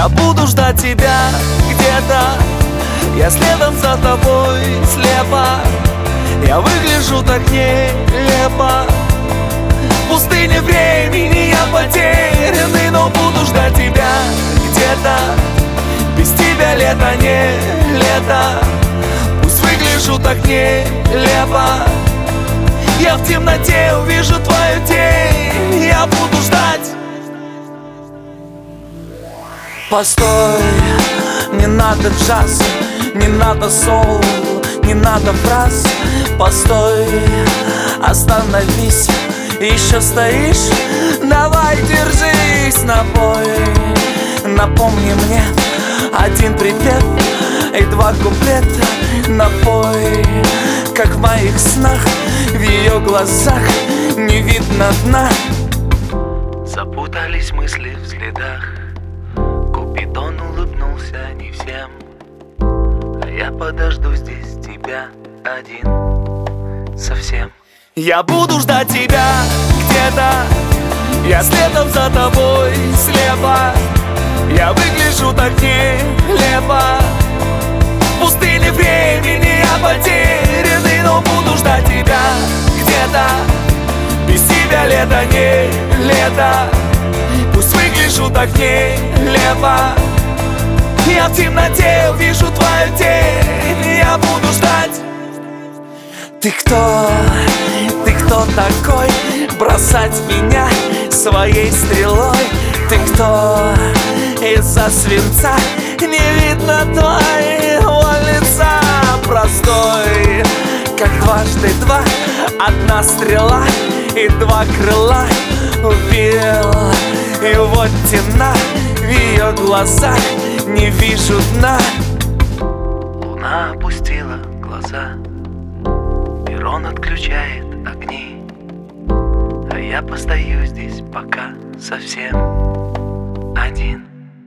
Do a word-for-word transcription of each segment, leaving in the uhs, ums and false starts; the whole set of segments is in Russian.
Я буду ждать тебя где-то, я следом за тобой слепо. Я выгляжу так нелепо, в пустыне времени я потерянный, но буду ждать тебя где-то. Без тебя лето не лето, пусть выгляжу так нелепо. Я в темноте увижу твою тень, я буду ждать. Постой, не надо джаз, не надо соул, не надо фраз. Постой, остановись, еще стоишь? Давай, держись, напой. Напомни мне один припев и два куплета. Напой, как в моих снах, в ее глазах не видно дна. Запутались мысли в следах, Купидон улыбнулся не всем. А я подожду здесь тебя один совсем. Я буду ждать тебя где-то, я следом за тобой слепо. Я выгляжу так нелепо, в пустыне времени я потерянный, но буду ждать тебя где-то. Без тебя лето не лето, пусть выгляжу так нелепо. Я в темноте увижу твою тень, я буду ждать. Ты кто? Ты кто такой? Бросать меня своей стрелой? Ты кто? Из-за свинца не видно твоего лица. Простой, как дважды два, одна стрела и два крыла. Убил, и вот темна в ее глазах, не вижу дна. Луна опустила глаза, Перрон отключает огни, а я постою здесь пока совсем один.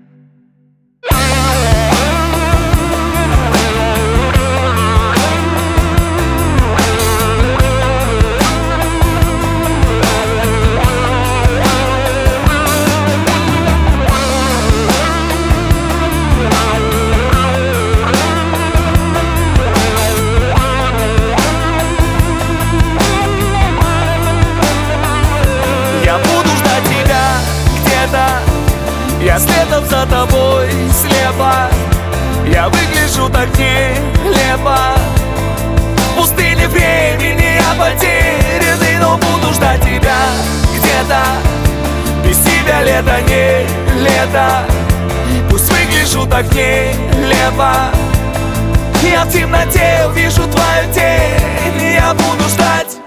Я следом за тобой слепо, я выгляжу так нелепо. В пустыне времени я потерянный, но буду ждать тебя где-то. Без тебя лето не лето, пусть выгляжу так нелепо. Я в темноте увижу твою тень, я буду ждать.